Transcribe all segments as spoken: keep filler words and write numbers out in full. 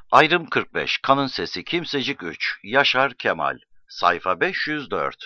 Ayrım kırk beş. Kanın Sesi. Kimsecik üç. Yaşar Kemal. Sayfa beş yüz dört.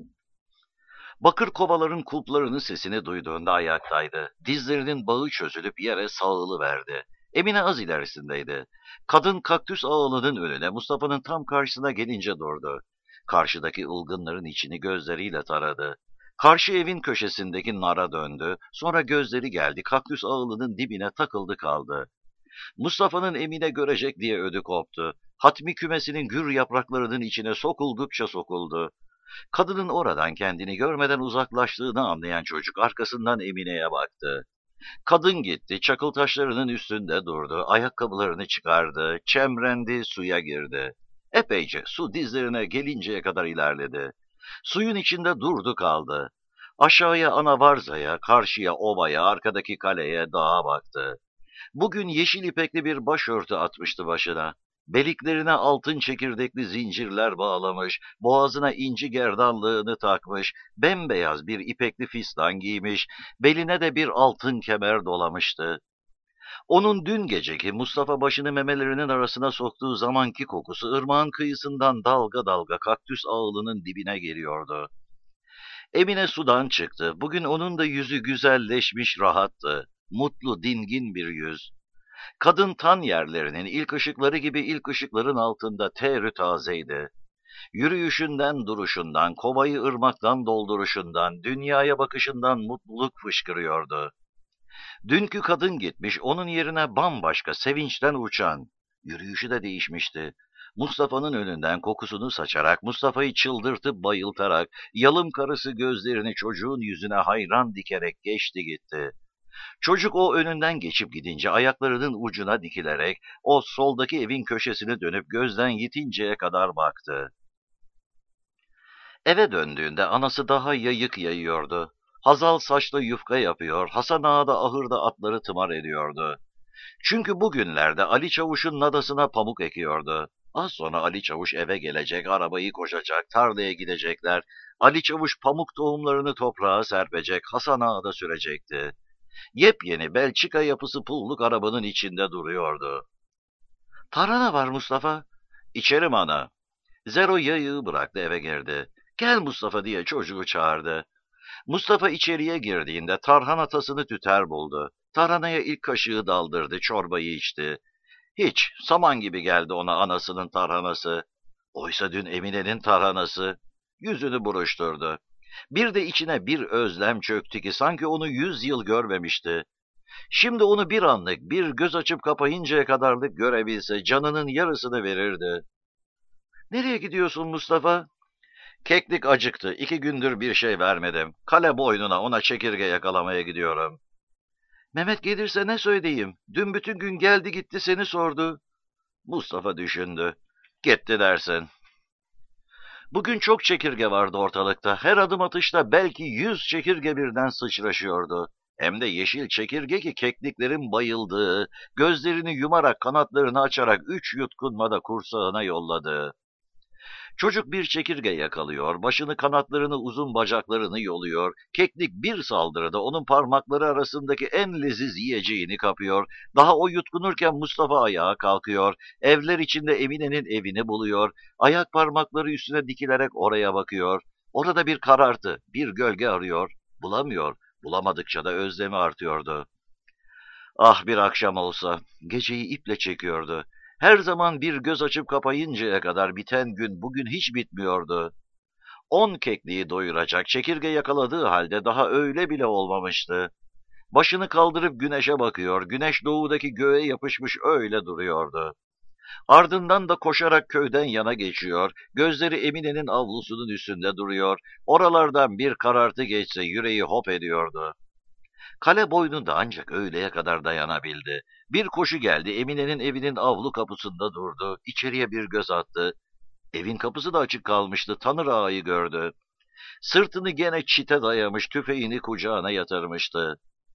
Bakır kovaların kulplarının sesini duyduğunda ayaktaydı. Dizlerinin bağı çözülüp yere sağılıverdi. Emine az ilerisindeydi. Kadın kaktüs ağılının önüne Mustafa'nın tam karşısına gelince durdu. Karşıdaki ılgınların içini gözleriyle taradı. Karşı evin köşesindeki nara döndü. Sonra gözleri geldi kaktüs ağılının dibine takıldı kaldı. Mustafa'nın Emine görecek diye ödü koptu. Hatmi kümesinin gür yapraklarının içine sokuldukça sokuldu. Kadının oradan kendini görmeden uzaklaştığını anlayan çocuk arkasından Emine'ye baktı. Kadın gitti, çakıl taşlarının üstünde durdu, ayakkabılarını çıkardı, çemrendi, suya girdi. Epeyce su dizlerine gelinceye kadar ilerledi. Suyun içinde durdu kaldı. Aşağıya Anavarza'ya, karşıya ovaya, arkadaki kaleye, dağa baktı. Bugün yeşil ipekli bir başörtü atmıştı başına. Beliklerine altın çekirdekli zincirler bağlamış, boğazına inci gerdanlığını takmış, bembeyaz bir ipekli fistan giymiş, beline de bir altın kemer dolamıştı. Onun dün geceki Mustafa başını memelerinin arasına soktuğu zamanki kokusu ırmağın kıyısından dalga dalga kaktüs ağılının dibine geliyordu. Emine sudan çıktı. Bugün onun da yüzü güzelleşmiş, rahattı. Mutlu, dingin bir yüz. Kadın tan yerlerinin ilk ışıkları gibi ilk ışıkların altında terü tazeydi. Yürüyüşünden, duruşundan, kovayı ırmaktan dolduruşundan, dünyaya bakışından mutluluk fışkırıyordu. Dünkü kadın gitmiş, onun yerine bambaşka, sevinçten uçan. Yürüyüşü de değişmişti. Mustafa'nın önünden kokusunu saçarak, Mustafa'yı çıldırtıp bayıltarak, yalım karısı gözlerini çocuğun yüzüne hayran dikerek geçti gitti. Çocuk o önünden geçip gidince ayaklarının ucuna dikilerek o soldaki evin köşesini dönüp gözden yitinceye kadar baktı. Eve döndüğünde anası daha yayık yayıyordu. Hazal saçla yufka yapıyor, Hasan Ağa da ahırda atları tımar ediyordu. Çünkü bugünlerde Ali Çavuş'un nadasına pamuk ekiyordu. Az sonra Ali Çavuş eve gelecek, arabayı koşacak, tarlaya gidecekler. Ali Çavuş pamuk tohumlarını toprağa serpecek, Hasan Ağa da sürecekti. Yepyeni Belçika yapısı pulluk arabanın içinde duruyordu. Tarhana var Mustafa. İçerim ana. Zero yayığı bıraktı eve girdi. Gel Mustafa diye çocuğu çağırdı. Mustafa içeriye girdiğinde tarhana tasını tüter buldu. Tarhanaya ilk kaşığı daldırdı, çorbayı içti. Hiç, saman gibi geldi ona anasının tarhanası. Oysa dün Emine'nin tarhanası. Yüzünü buruşturdu. Bir de içine bir özlem çöktü ki sanki onu yüz yıl görmemişti. Şimdi onu bir anlık, bir göz açıp kapayıncaya kadarlık görebilse canının yarısını verirdi. Nereye gidiyorsun Mustafa? Keklik acıktı. İki gündür bir şey vermedim. Kale boynuna ona çekirge yakalamaya gidiyorum. Mehmet gelirse ne söyleyeyim? Dün bütün gün geldi gitti seni sordu. Mustafa düşündü. Gitti dersin. Bugün çok çekirge vardı ortalıkta. Her adım atışta belki yüz çekirge birden sıçraşıyordu. Hem de yeşil çekirge ki kekliklerin bayıldığı, gözlerini yumarak kanatlarını açarak üç yutkunmada kursağına yolladı. Çocuk bir çekirge yakalıyor, başını kanatlarını uzun bacaklarını yoluyor, keklik bir saldırıda onun parmakları arasındaki en leziz yiyeceğini kapıyor, daha o yutkunurken Mustafa ayağa kalkıyor, evler içinde Emine'nin evini buluyor, ayak parmakları üstüne dikilerek oraya bakıyor, orada bir karartı, bir gölge arıyor, bulamıyor, bulamadıkça da özlemi artıyordu. Ah bir akşam olsa, geceyi iple çekiyordu. Her zaman bir göz açıp kapayıncaya kadar biten gün bugün hiç bitmiyordu. On kekliği doyuracak çekirge yakaladığı halde daha öyle bile olmamıştı. Başını kaldırıp güneşe bakıyor, güneş doğudaki göğe yapışmış öyle duruyordu. Ardından da koşarak köyden yana geçiyor, gözleri Emine'nin avlusunun üstünde duruyor, oralardan bir karartı geçse yüreği hop ediyordu. Kale boynunda ancak öğleye kadar dayanabildi. Bir koşu geldi, Emine'nin evinin avlu kapısında durdu, içeriye bir göz attı. Evin kapısı da açık kalmıştı, Tanır Ağa'yı gördü. Sırtını gene çite dayamış, tüfeğini kucağına yatırmıştı.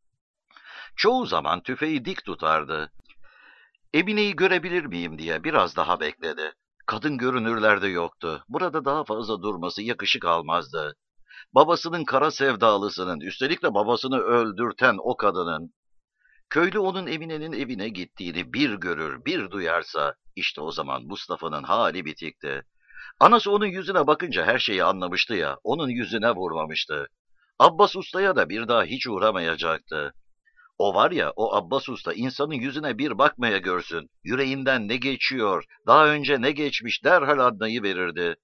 Çoğu zaman tüfeği dik tutardı. Emine'yi görebilir miyim diye biraz daha bekledi. Kadın görünürlerde yoktu. Burada daha fazla durması yakışık almazdı. Babasının kara sevdalısının, üstelik de babasını öldürten o kadının. Köylü onun Emine'nin evine gittiğini bir görür, bir duyarsa, işte o zaman Mustafa'nın hali bitikti. Anası onun yüzüne bakınca her şeyi anlamıştı ya, onun yüzüne vurmamıştı. Abbas Usta'ya da bir daha hiç uğramayacaktı. O var ya, o Abbas Usta insanın yüzüne bir bakmaya görsün, yüreğinden ne geçiyor, daha önce ne geçmiş derhal adnayı verirdi.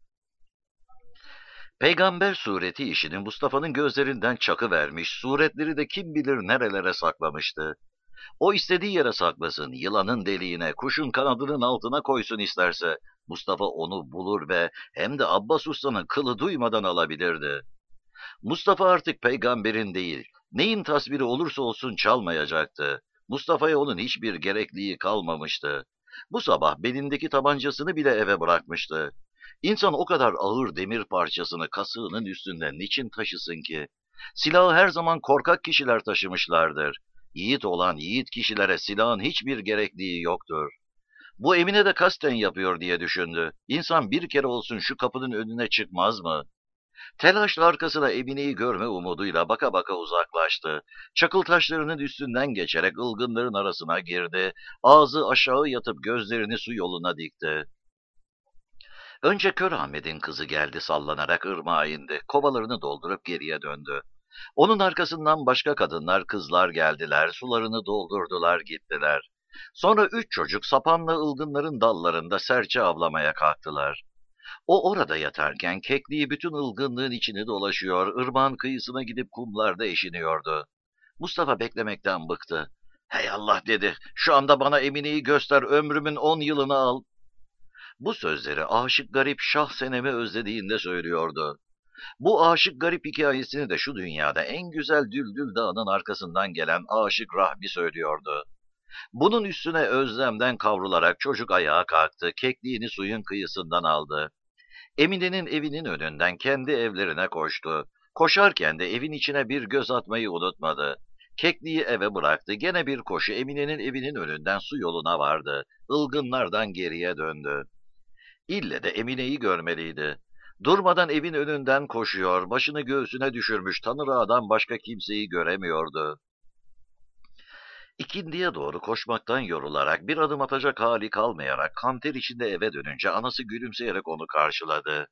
Peygamber sureti işini Mustafa'nın gözlerinden çakıvermiş, suretleri de kim bilir nerelere saklamıştı. O istediği yere saklasın, yılanın deliğine, kuşun kanadının altına koysun isterse, Mustafa onu bulur ve hem de Abbas Usta'nın kılı duymadan alabilirdi. Mustafa artık peygamberin değil, neyin tasviri olursa olsun çalmayacaktı. Mustafa'ya onun hiçbir gerekliği kalmamıştı. Bu sabah belindeki tabancasını bile eve bırakmıştı. İnsan o kadar ağır demir parçasını kasığının üstünde niçin taşısın ki? Silahı her zaman korkak kişiler taşımışlardır. Yiğit olan yiğit kişilere silahın hiçbir gerekliği yoktur. Bu Emine de kasten yapıyor diye düşündü. İnsan bir kere olsun şu kapının önüne çıkmaz mı? Telaşla arkasına Emine'yi görme umuduyla baka baka uzaklaştı. Çakıl taşlarının üstünden geçerek ılgınların arasına girdi. Ağzı aşağı yatıp gözlerini su yoluna dikti. Önce Kör Ahmet'in kızı geldi sallanarak ırmağa indi. Kovalarını doldurup geriye döndü. Onun arkasından başka kadınlar, kızlar geldiler, sularını doldurdular, gittiler. Sonra üç çocuk sapanla ılgınların dallarında serçe avlamaya kalktılar. O orada yatarken kekliği bütün ılgınlığın içini dolaşıyor, ırmağın kıyısına gidip kumlarda eşiniyordu. Mustafa beklemekten bıktı. Hey Allah dedi, şu anda bana Emine'yi göster, ömrümün on yılını al. Bu sözleri aşık garip Şah Senem'i özlediğinde söylüyordu. Bu aşık garip hikayesini de şu dünyada en güzel Düldül Dağı'nın arkasından gelen aşık Rahmi söylüyordu. Bunun üstüne özlemden kavrularak çocuk ayağa kalktı, kekliğini suyun kıyısından aldı. Emine'nin evinin önünden kendi evlerine koştu. Koşarken de evin içine bir göz atmayı unutmadı. Kekliği eve bıraktı, gene bir koşu Emine'nin evinin önünden su yoluna vardı. Ilgınlardan geriye döndü. İlle de Emine'yi görmeliydi. Durmadan evin önünden koşuyor, başını göğsüne düşürmüş Tanrı Ağa'dan başka kimseyi göremiyordu. İkindiye doğru koşmaktan yorularak, bir adım atacak hali kalmayarak, kanter içinde eve dönünce anası gülümseyerek onu karşıladı.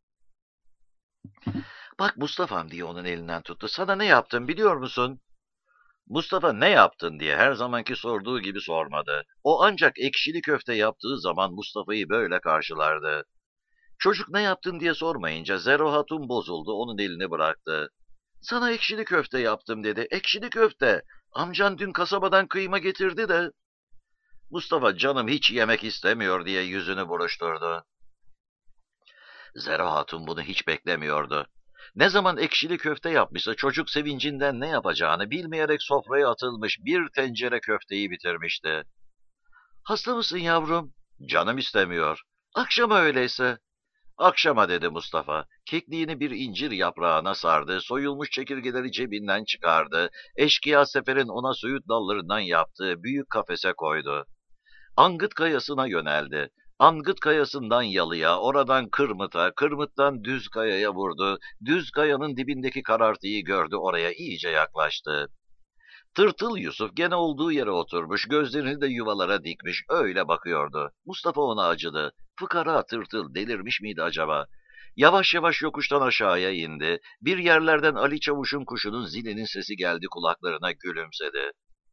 Bak Mustafa'm diye onun elinden tuttu. Sana ne yaptım biliyor musun? Mustafa ne yaptın diye her zamanki sorduğu gibi sormadı. O ancak ekşili köfte yaptığı zaman Mustafa'yı böyle karşılardı. Çocuk ne yaptın diye sormayınca Zero Hatun bozuldu, onun elini bıraktı. Sana ekşili köfte yaptım dedi. Ekşili köfte. Amcan dün kasabadan kıyma getirdi de. Mustafa canım hiç yemek istemiyor diye yüzünü buruşturdu. Zero Hatun bunu hiç beklemiyordu. Ne zaman ekşili köfte yapmışsa çocuk sevincinden ne yapacağını bilmeyerek sofraya atılmış bir tencere köfteyi bitirmişti. Hasta mısın yavrum? Canım istemiyor. Akşama öyleyse. Akşama dedi Mustafa. Kekliğini bir incir yaprağına sardı, soyulmuş çekirgeleri cebinden çıkardı, eşkıya Sefer'in ona söğüt dallarından yaptığı büyük kafese koydu. Angıt Kayası'na yöneldi. Angıt Kayası'ndan yalıya, oradan Kırmıt'a, Kırmıt'tan Düz Kaya'ya vurdu. Düz Kaya'nın dibindeki karartıyı gördü, oraya iyice yaklaştı. Tırtıl Yusuf gene olduğu yere oturmuş, gözlerini de yuvalara dikmiş, öyle bakıyordu. Mustafa ona acıdı. Fıkara tırtıl delirmiş miydi acaba? Yavaş yavaş yokuştan aşağıya indi. Bir yerlerden Ali Çavuş'un kuşunun zilinin sesi geldi, kulaklarına gülümsedi.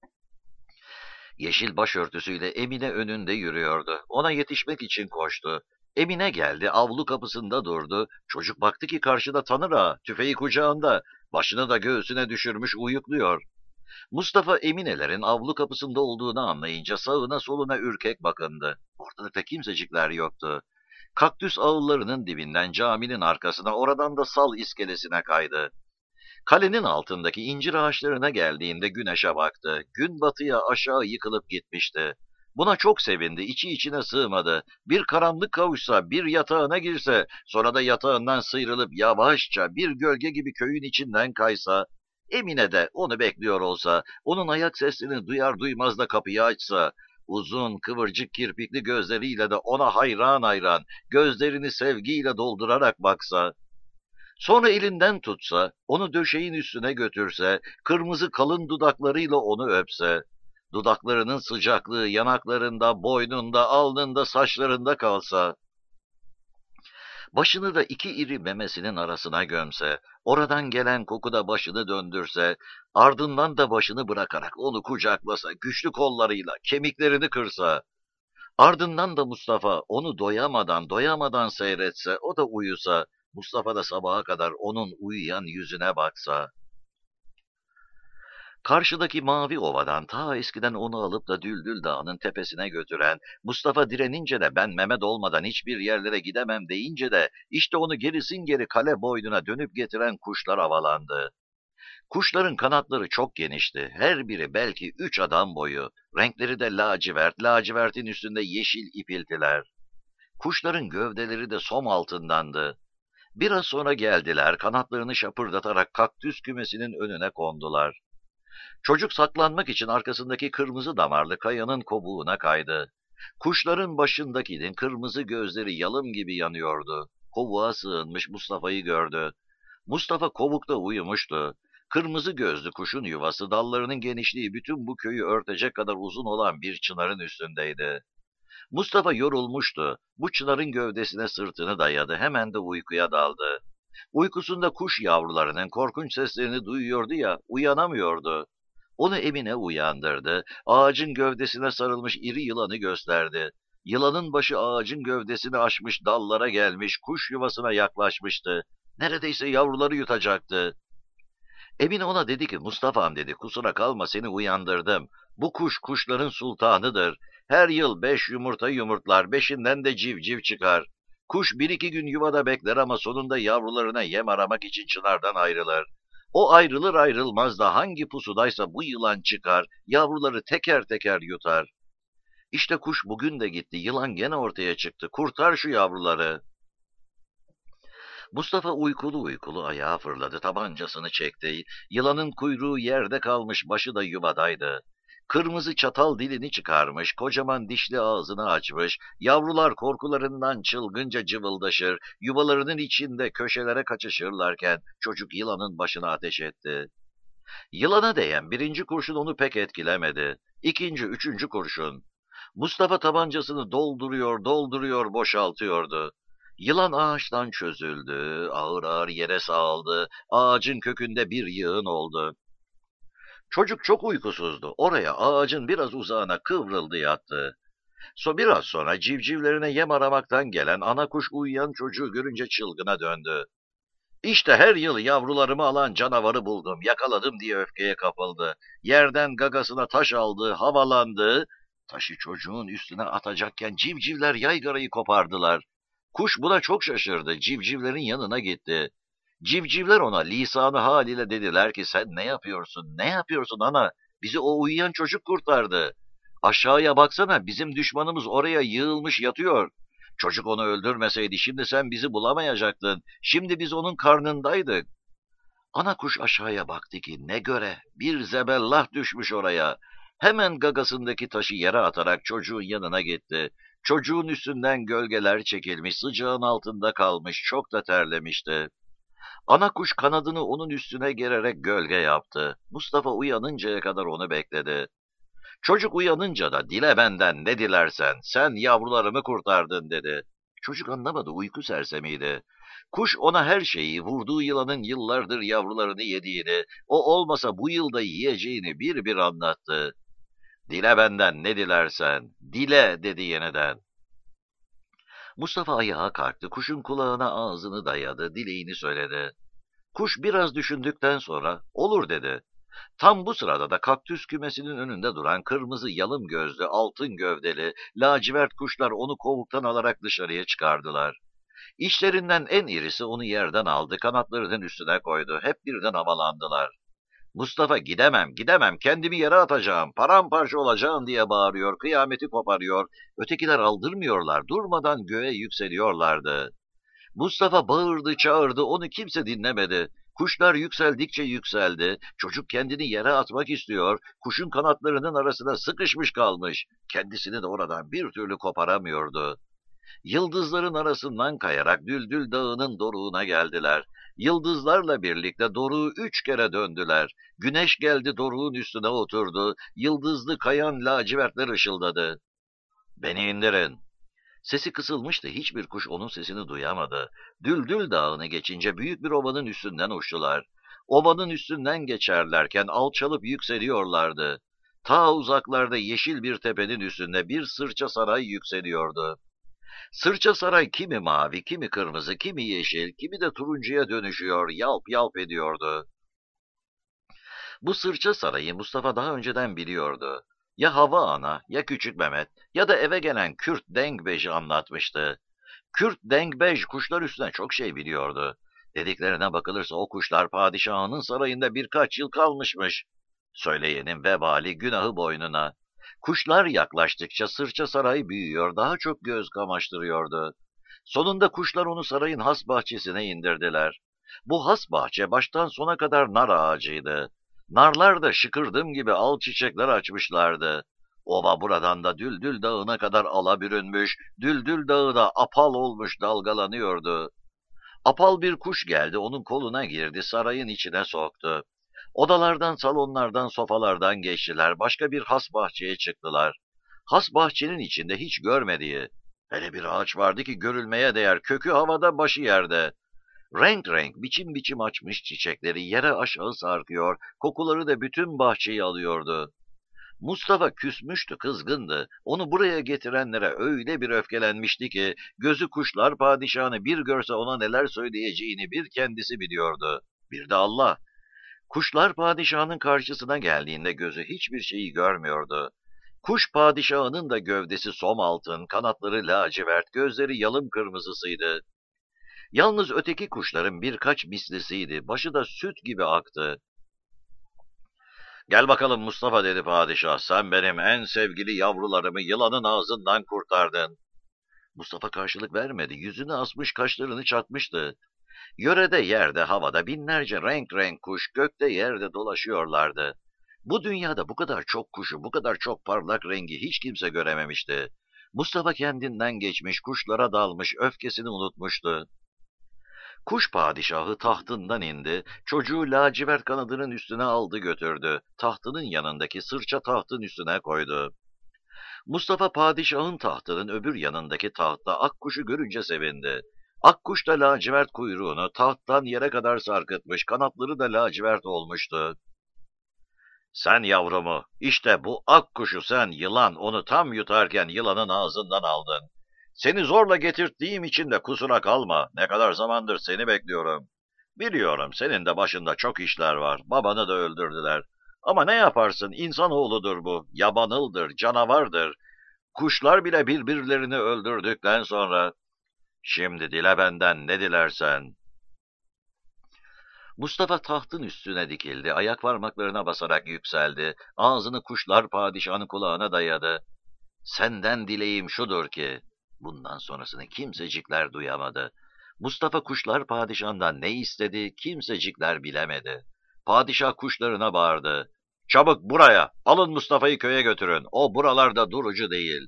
Yeşil başörtüsüyle Emine önünde yürüyordu. Ona yetişmek için koştu. Emine geldi, avlu kapısında durdu. Çocuk baktı ki karşıda Tanır Ağa, tüfeği kucağında, başını da göğsüne düşürmüş uyukluyor. Mustafa Eminelerin avlu kapısında olduğunu anlayınca sağına soluna ürkek bakındı. Ortalıkta kimsecikler yoktu. Kaktüs ağıllarının dibinden caminin arkasına, oradan da sal iskelesine kaydı. Kalenin altındaki incir ağaçlarına geldiğinde güneşe baktı. Gün batıya aşağı yıkılıp gitmişti. Buna çok sevindi, içi içine sığmadı. Bir karanlık kavuşsa, bir yatağına girse, sonra da yatağından sıyrılıp yavaşça bir gölge gibi köyün içinden kaysa, Emine de onu bekliyor olsa, onun ayak seslerini duyar duymaz da kapıyı açsa, uzun kıvırcık kirpikli gözleriyle de ona hayran hayran, gözlerini sevgiyle doldurarak baksa, sonra elinden tutsa, onu döşeğin üstüne götürse, kırmızı kalın dudaklarıyla onu öpse, Dudaklarının sıcaklığı yanaklarında, boynunda, alnında, saçlarında kalsa, başını da iki iri memesinin arasına gömse, oradan gelen kokuda başını döndürse, ardından da başını bırakarak onu kucaklasa, güçlü kollarıyla kemiklerini kırsa, ardından da Mustafa onu doyamadan doyamadan seyretse, o da uyusa, Mustafa da sabaha kadar onun uyuyan yüzüne baksa, karşıdaki mavi ovadan ta eskiden onu alıp da Düldül Dağı'nın tepesine götüren, Mustafa direnince de ben Mehmet olmadan hiçbir yerlere gidemem deyince de, işte onu gerisin geri kale boynuna dönüp getiren kuşlar havalandı. Kuşların kanatları çok genişti, her biri belki üç adam boyu, renkleri de lacivert, lacivertin üstünde yeşil ipiltiler. Kuşların gövdeleri de som altındandı. Biraz sonra geldiler, kanatlarını şapırdatarak kaktüs kümesinin önüne kondular. Çocuk saklanmak için arkasındaki kırmızı damarlı kayanın kobuğuna kaydı. Kuşların başındakinin kırmızı gözleri yalım gibi yanıyordu. Kovuğa sığınmış Mustafa'yı gördü. Mustafa kovukta uyumuştu. Kırmızı gözlü kuşun yuvası dallarının genişliği bütün bu köyü örtecek kadar uzun olan bir çınarın üstündeydi. Mustafa yorulmuştu. Bu çınarın gövdesine sırtını dayadı. Hemen de uykuya daldı. Uykusunda kuş yavrularının korkunç seslerini duyuyordu ya, uyanamıyordu. Onu Emine uyandırdı. Ağacın gövdesine sarılmış iri yılanı gösterdi. Yılanın başı ağacın gövdesini aşmış dallara gelmiş, kuş yuvasına yaklaşmıştı. Neredeyse yavruları yutacaktı. Emine ona dedi ki, Mustafa'm dedi, kusura kalma seni uyandırdım. Bu kuş kuşların sultanıdır. Her yıl beş yumurta yumurtlar, beşinden de civciv çıkar. Kuş bir iki gün yuvada bekler ama sonunda yavrularına yem aramak için çınardan ayrılır. O ayrılır ayrılmaz da hangi pusudaysa bu yılan çıkar, yavruları teker teker yutar. İşte kuş bugün de gitti, yılan gene ortaya çıktı, kurtar şu yavruları. Mustafa uykulu uykulu ayağa fırladı, tabancasını çekti. Yılanın kuyruğu yerde kalmış, başı da yuvadaydı. Kırmızı çatal dilini çıkarmış, kocaman dişli ağzını açmış, yavrular korkularından çılgınca cıvıldaşır, yuvalarının içinde köşelere kaçışırlarken çocuk yılanın başına ateş etti. Yılana değen birinci kurşun onu pek etkilemedi. İkinci, üçüncü kurşun. Mustafa tabancasını dolduruyor, dolduruyor, boşaltıyordu. Yılan ağaçtan çözüldü, ağır ağır yere sağıldı, ağacın kökünde bir yığın oldu. Çocuk çok uykusuzdu. Oraya ağacın biraz uzağına kıvrıldı yattı. So biraz sonra civcivlerine yem aramaktan gelen ana kuş uyuyan çocuğu görünce çılgına döndü. İşte her yıl yavrularımı alan canavarı buldum, yakaladım diye öfkeye kapıldı. Yerden gagasına taş aldı, havalandı. Taşı çocuğun üstüne atacakken civcivler yaygarayı kopardılar. Kuş buna çok şaşırdı, civcivlerin yanına gitti. Civcivler ona lisanı haliyle dediler ki, sen ne yapıyorsun, ne yapıyorsun ana? Bizi o uyuyan çocuk kurtardı. Aşağıya baksana, bizim düşmanımız oraya yığılmış yatıyor. Çocuk onu öldürmeseydi şimdi sen bizi bulamayacaktın. Şimdi biz onun karnındaydık. Ana kuş aşağıya baktı ki ne göre, bir zebellah düşmüş oraya. Hemen gagasındaki taşı yere atarak çocuğun yanına gitti. Çocuğun üstünden gölgeler çekilmiş, sıcağın altında kalmış, çok da terlemişti. Ana kuş kanadını onun üstüne gererek gölge yaptı. Mustafa uyanıncaya kadar onu bekledi. Çocuk uyanınca da dile benden ne dilersen, sen yavrularımı kurtardın dedi. Çocuk anlamadı, uyku sersemiydi. Kuş ona her şeyi, vurduğu yılanın yıllardır yavrularını yediğini, o olmasa bu yılda yiyeceğini bir bir anlattı. Dile benden ne dilersen, dile dedi yeniden. Mustafa ayağa kalktı, kuşun kulağına ağzını dayadı, dileğini söyledi. Kuş biraz düşündükten sonra, olur dedi. Tam bu sırada da kaktüs kümesinin önünde duran kırmızı yalım gözlü, altın gövdeli, lacivert kuşlar onu kovuktan alarak dışarıya çıkardılar. İçlerinden en irisi onu yerden aldı, kanatlarının üstüne koydu, hep birden havalandılar. Mustafa gidemem, gidemem, kendimi yere atacağım, paramparça olacağım diye bağırıyor, kıyameti koparıyor. Ötekiler aldırmıyorlar, durmadan göğe yükseliyorlardı. Mustafa bağırdı, çağırdı, onu kimse dinlemedi. Kuşlar yükseldikçe yükseldi, çocuk kendini yere atmak istiyor, kuşun kanatlarının arasına sıkışmış kalmış, kendisini de oradan bir türlü koparamıyordu. Yıldızların arasından kayarak Düldül Dağı'nın doruğuna geldiler. Yıldızlarla birlikte doruğu üç kere döndüler. Güneş geldi doruğun üstüne oturdu. Yıldızlı kayan lacivertler ışıldadı. Beni indirin. Sesi kısılmıştı, hiçbir kuş onun sesini duyamadı. Düldül Dağı'nı geçince büyük bir ovanın üstünden uçtular. Ovanın üstünden geçerlerken alçalıp yükseliyorlardı. Ta uzaklarda yeşil bir tepenin üstünde bir sırça saray yükseliyordu. Sırça saray kimi mavi, kimi kırmızı, kimi yeşil, kimi de turuncuya dönüşüyor, yalp yalp ediyordu. Bu sırça sarayı Mustafa daha önceden biliyordu. Ya Hava Ana, ya Küçük Mehmet, ya da eve gelen Kürt Dengbej'i anlatmıştı. Kürt Dengbej kuşlar üstüne çok şey biliyordu. Dediklerine bakılırsa o kuşlar padişahının sarayında birkaç yıl kalmışmış. Söyleyenin vebali günahı boynuna. Kuşlar yaklaştıkça sırça saray büyüyor, daha çok göz kamaştırıyordu. Sonunda kuşlar onu sarayın has bahçesine indirdiler. Bu has bahçe baştan sona kadar nar ağacıydı. Narlar da şıkırdım gibi al çiçekler açmışlardı. Ova buradan da Düldül Dağı'na kadar ala bürünmüş, Düldül Dağı da apal olmuş dalgalanıyordu. Apal bir kuş geldi, onun koluna girdi, sarayın içine soktu. Odalardan, salonlardan, sofalardan geçtiler, başka bir has bahçeye çıktılar. Has bahçenin içinde hiç görmediği, hele bir ağaç vardı ki görülmeye değer, kökü havada, başı yerde. Renk renk, biçim biçim açmış çiçekleri yere aşağı sarkıyor, kokuları da bütün bahçeyi alıyordu. Mustafa küsmüştü, kızgındı. Onu buraya getirenlere öyle bir öfkelenmişti ki, gözü kuşlar padişahını bir görse ona neler söyleyeceğini bir kendisi biliyordu. Bir de Allah. Kuşlar padişahının karşısına geldiğinde gözü hiçbir şeyi görmüyordu. Kuş padişahının da gövdesi som altın, kanatları lacivert, gözleri yalım kırmızısıydı. Yalnız öteki kuşların birkaç mislisiydi, başı da süt gibi aktı. Gel bakalım Mustafa, dedi padişah, sen benim en sevgili yavrularımı yılanın ağzından kurtardın. Mustafa karşılık vermedi, yüzünü asmış, kaşlarını çatmıştı. Yörede, yerde, havada binlerce renk renk kuş gökte yerde dolaşıyorlardı. Bu dünyada bu kadar çok kuşu, bu kadar çok parlak rengi hiç kimse görememişti. Mustafa kendinden geçmiş, kuşlara dalmış, öfkesini unutmuştu. Kuş padişahı tahtından indi, çocuğu lacivert kanadının üstüne aldı götürdü, tahtının yanındaki sırça tahtın üstüne koydu. Mustafa padişahın tahtının öbür yanındaki tahtta akkuşu görünce sevindi. Akkuş da lacivert kuyruğunu tahttan yere kadar sarkıtmış, kanatları da lacivert olmuştu. Sen yavrumu, işte bu akkuşu sen yılan, onu tam yutarken yılanın ağzından aldın. Seni zorla getirttiğim için de kusura kalma, ne kadar zamandır seni bekliyorum. Biliyorum senin de başında çok işler var, babanı da öldürdüler. Ama ne yaparsın, insanoğludur bu, yabanıldır, canavardır. Kuşlar bile birbirlerini öldürdükten sonra... Şimdi dile benden ne dilersen. Mustafa tahtın üstüne dikildi, ayak parmaklarına basarak yükseldi, ağzını kuşlar padişahının kulağına dayadı. Senden dileğim şudur ki, bundan sonrasını kimsecikler duyamadı. Mustafa kuşlar padişahından ne istedi, kimsecikler bilemedi. Padişah kuşlarına bağırdı. Çabuk buraya, alın Mustafa'yı köye götürün, o buralarda durucu değil.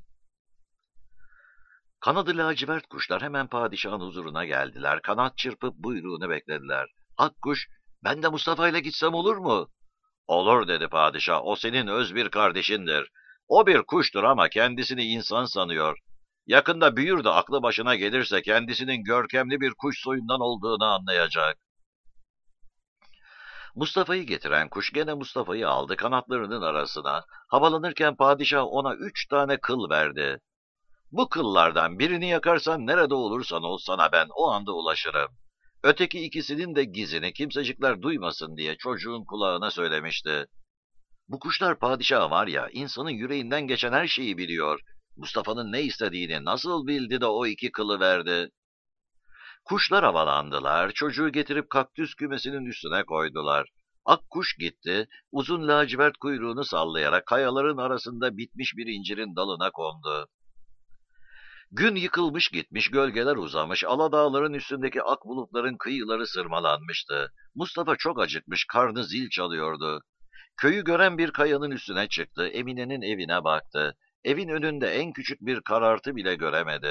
Kanadı lacivert kuşlar hemen padişahın huzuruna geldiler, kanat çırpıp buyruğunu beklediler. Akkuş, ben de Mustafa ile gitsem olur mu? Olur, dedi padişah, o senin öz bir kardeşindir. O bir kuştur ama kendisini insan sanıyor. Yakında büyür de aklı başına gelirse kendisinin görkemli bir kuş soyundan olduğunu anlayacak. Mustafa'yı getiren kuş gene Mustafa'yı aldı kanatlarının arasına. Havalanırken padişah ona üç tane kıl verdi. Bu kıllardan birini yakarsan nerede olursan ol sana ben o anda ulaşırım. Öteki ikisinin de gizini kimsecikler duymasın diye çocuğun kulağına söylemişti. Bu kuşlar padişah var ya, insanın yüreğinden geçen her şeyi biliyor. Mustafa'nın ne istediğini nasıl bildi de o iki kılı verdi? Kuşlar havalandılar, çocuğu getirip kaktüs kümesinin üstüne koydular. Akkuş gitti, uzun lacivert kuyruğunu sallayarak kayaların arasında bitmiş bir incirin dalına kondu. Gün yıkılmış gitmiş, gölgeler uzamış, Aladağların üstündeki ak bulutların kıyıları sırmalanmıştı. Mustafa çok acıkmış, karnı zil çalıyordu. Köyü gören bir kayanın üstüne çıktı, Emine'nin evine baktı. Evin önünde en küçük bir karartı bile göremedi.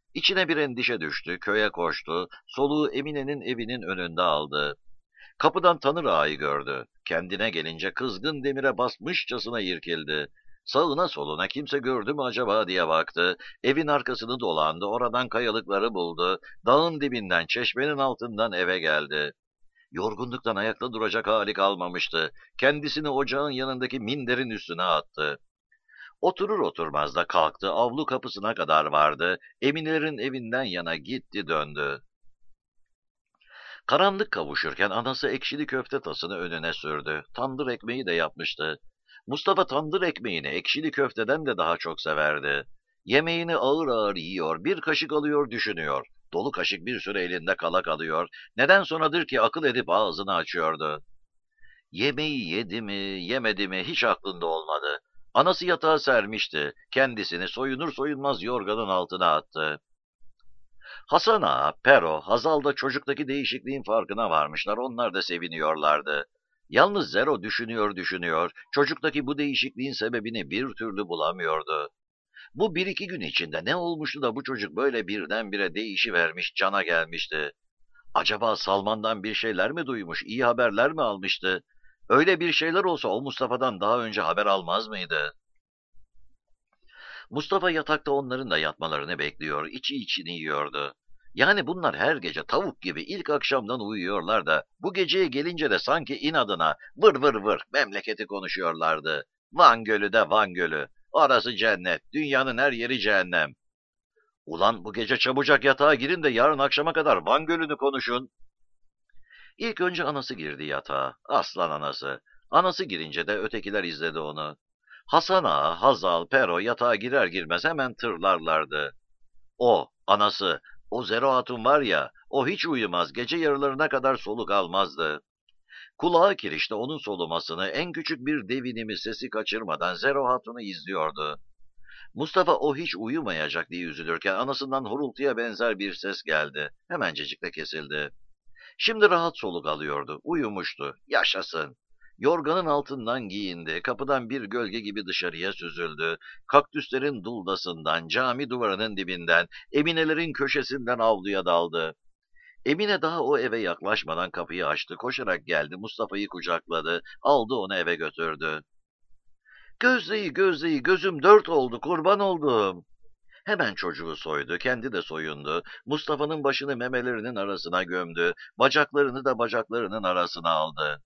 İçine bir endişe düştü, köye koştu, soluğu Emine'nin evinin önünde aldı. Kapıdan Tanır Ağa'yı gördü. Kendine gelince kızgın demire basmışçasına irkildi. Sağına soluna kimse gördü mü acaba diye baktı. Evin arkasını dolandı, oradan kayalıkları buldu. Dağın dibinden, çeşmenin altından eve geldi. Yorgunluktan ayakta duracak hali kalmamıştı. Kendisini ocağın yanındaki minderin üstüne attı. Oturur oturmaz da kalktı, avlu kapısına kadar vardı. Eminelerin evinden yana gitti döndü. Karanlık kavuşurken anası ekşili köfte tasını önüne sürdü. Tandır ekmeği de yapmıştı. Mustafa tandır ekmeğini ekşili köfteden de daha çok severdi. Yemeğini ağır ağır yiyor, bir kaşık alıyor düşünüyor. Dolu kaşık bir süre elinde kala kalıyor. Neden sonradır ki akıl edip ağzını açıyordu. Yemeği yedi mi, yemedi mi hiç aklında olmadı. Anası yatağa sermişti. Kendisini soyunur soyunmaz yorganın altına attı. Hasan Ağa, Pero, Hazal da çocuktaki değişikliğin farkına varmışlar. Onlar da seviniyorlardı. Yalnız Zero düşünüyor düşünüyor. Çocuktaki bu değişikliğin sebebini bir türlü bulamıyordu. Bu bir iki gün içinde ne olmuştu da bu çocuk böyle birdenbire değişivermiş, cana gelmişti. Acaba Salman'dan bir şeyler mi duymuş, iyi haberler mi almıştı? Öyle bir şeyler olsa o Mustafa'dan daha önce haber almaz mıydı? Mustafa yatakta onların da yatmalarını bekliyor, içi içini yiyordu. Yani bunlar her gece tavuk gibi ilk akşamdan uyuyorlar da bu geceye gelince de sanki inadına vır vır vır memleketi konuşuyorlardı. Van Gölü de Van Gölü, orası cennet, dünyanın her yeri cehennem. Ulan bu gece çabucak yatağa girin de yarın akşama kadar Van Gölü'nü konuşun. İlk önce anası girdi yatağa, aslan anası. Anası girince de ötekiler izledi onu. Hasan Ağa, Hazal, Pero yatağa girer girmez hemen tırlarlardı. O, anası, o Zero Hatun var ya, o hiç uyumaz, gece yarılarına kadar soluk almazdı. Kulağı kirişte onun solumasını en küçük bir devinimi sesi kaçırmadan Zero Hatun'u izliyordu. Mustafa o hiç uyumayacak diye üzülürken anasından horultuya benzer bir ses geldi. Hemencecik de kesildi. Şimdi rahat soluk alıyordu, uyumuştu, yaşasın. Yorganın altından giyindi, kapıdan bir gölge gibi dışarıya süzüldü. Kaktüslerin duldasından, cami duvarının dibinden, Eminelerin köşesinden avluya daldı. Emine daha o eve yaklaşmadan kapıyı açtı, koşarak geldi, Mustafa'yı kucakladı, aldı onu eve götürdü. Gözleyi gözleyi gözüm dört oldu, kurban oldum. Hemen çocuğu soydu, kendi de soyundu. Mustafa'nın başını memelerinin arasına gömdü, bacaklarını da bacaklarının arasına aldı.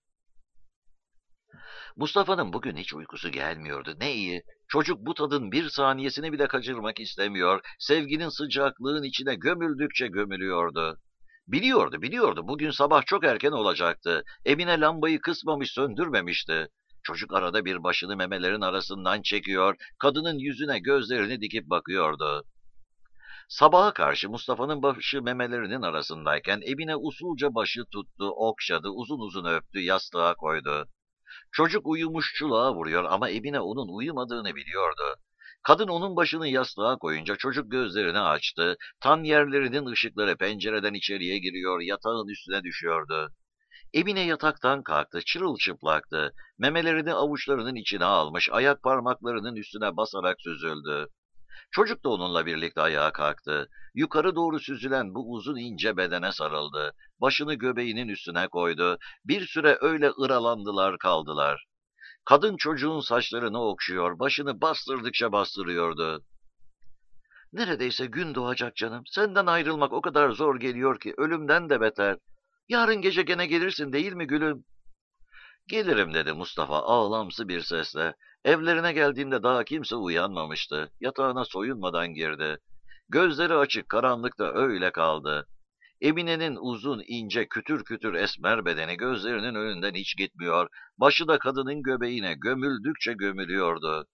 Mustafa'nın bugün hiç uykusu gelmiyordu. Ne iyi. Çocuk bu tadın bir saniyesini bile kaçırmak istemiyor. Sevginin sıcaklığın içine gömüldükçe gömülüyordu. Biliyordu, biliyordu. Bugün sabah çok erken olacaktı. Emine lambayı kısmamış, söndürmemişti. Çocuk arada bir başını memelerin arasından çekiyor, kadının yüzüne gözlerini dikip bakıyordu. Sabaha karşı Mustafa'nın başı memelerinin arasındayken Emine usulca başı tuttu, okşadı, uzun uzun öptü, yastığa koydu. Çocuk uyumuşçuluğa vuruyor ama Emine onun uyumadığını biliyordu. Kadın onun başını yastığa koyunca çocuk gözlerini açtı. Tan yerlerinin ışıkları pencereden içeriye giriyor, yatağın üstüne düşüyordu. Emine yataktan kalktı, çırılçıplaktı. Memelerini avuçlarının içine almış, ayak parmaklarının üstüne basarak süzüldü. Çocuk da onunla birlikte ayağa kalktı. Yukarı doğru süzülen bu uzun ince bedene sarıldı. Başını göbeğinin üstüne koydu. Bir süre öyle ıralandılar kaldılar. Kadın çocuğun saçlarını okşuyor, başını bastırdıkça bastırıyordu. Neredeyse gün doğacak canım. Senden ayrılmak o kadar zor geliyor ki ölümden de beter. Yarın gece gene gelirsin değil mi gülüm? Gelirim dedi Mustafa ağlamsı bir sesle. Evlerine geldiğinde daha kimse uyanmamıştı. Yatağına soyunmadan girdi. Gözleri açık karanlıkta öyle kaldı. Emine'nin uzun, ince, kütür kütür esmer bedeni gözlerinin önünden hiç gitmiyor. Başı da kadının göbeğine gömüldükçe gömülüyordu.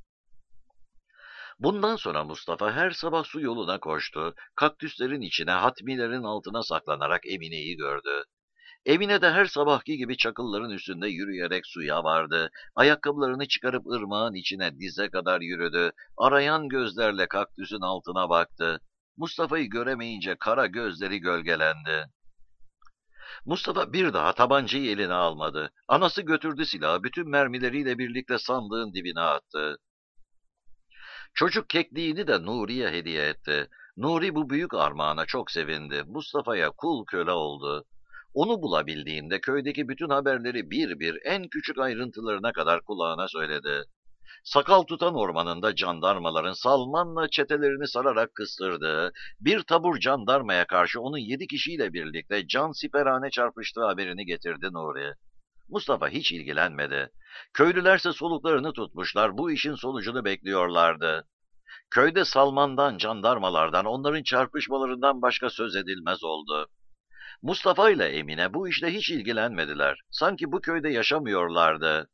Bundan sonra Mustafa her sabah su yoluna koştu. Kaktüslerin içine, hatmilerin altına saklanarak Emine'yi gördü. Emine de her sabahki gibi çakılların üstünde yürüyerek suya vardı. Ayakkabılarını çıkarıp ırmağın içine dize kadar yürüdü. Arayan gözlerle kaktüsün altına baktı. Mustafa'yı göremeyince kara gözleri gölgelendi. Mustafa bir daha tabancayı eline almadı. Anası götürdü silahı, bütün mermileriyle birlikte sandığın dibine attı. Çocuk kekliğini de Nuri'ye hediye etti. Nuri bu büyük armağana çok sevindi. Mustafa'ya kul köle oldu. Onu bulabildiğinde köydeki bütün haberleri bir bir en küçük ayrıntılarına kadar kulağına söyledi. Sakal tutan ormanında jandarmaların Salman'la çetelerini sararak kıstırdığı, bir tabur jandarmaya karşı onun yedi kişiyle birlikte cansiperane çarpıştığı haberini getirdi Nuri. Mustafa hiç ilgilenmedi. Köylülerse soluklarını tutmuşlar, bu işin sonucunu bekliyorlardı. Köyde Salman'dan, jandarmalardan, onların çarpışmalarından başka söz edilmez oldu. Mustafa ile Emine bu işle hiç ilgilenmediler. Sanki bu köyde yaşamıyorlardı.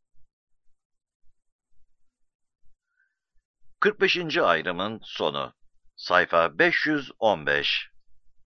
kırk beşinci ayrımın sonu. Sayfa beş yüz on beş.